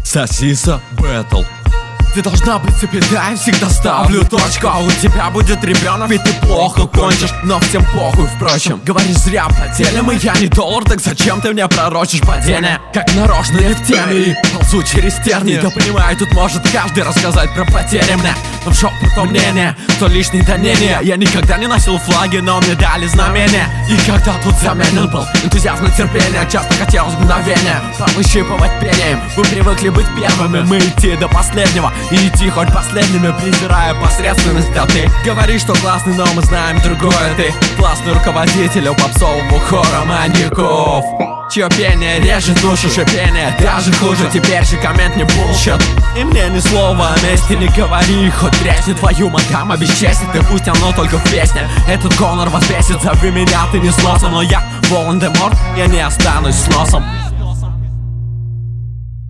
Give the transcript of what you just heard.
Сосиса Бэтл. Ты должна быть цепидай, всегда ставлю точку. А у тебя будет ребенок, ведь ты плохо кончишь. Но всем похуй, впрочем. Говоришь, зря поделим, и я не доллар. Так зачем ты мне пророчишь падение? Как нарочно я в теме и ползу через тернии. Я понимаю, тут может каждый рассказать про потери мне. Но в шепоту мнение, то лишний донение. Я никогда не носил флаги, но мне дали знамения. И когда тут заменен был энтузиазм и терпение, часто хотелось мгновения повыщипывать пением. Вы привыкли быть первыми, мы идти до последнего. И идти хоть последними, презирая посредственность. А ты говоришь, что классный, но мы знаем другое. Ты классный руководитель у попсового хора маньяков, чье пение режет душу шипение. Даже хуже, теперь же коммент не булшит. И мне ни слова о месте не говори. Хоть тресни твою мадам обесчестит, и пусть оно только в песне. Этот гонор вас бесит, зови меня, ты не сносом. Но я Волан-де-Морт, я не останусь с носом.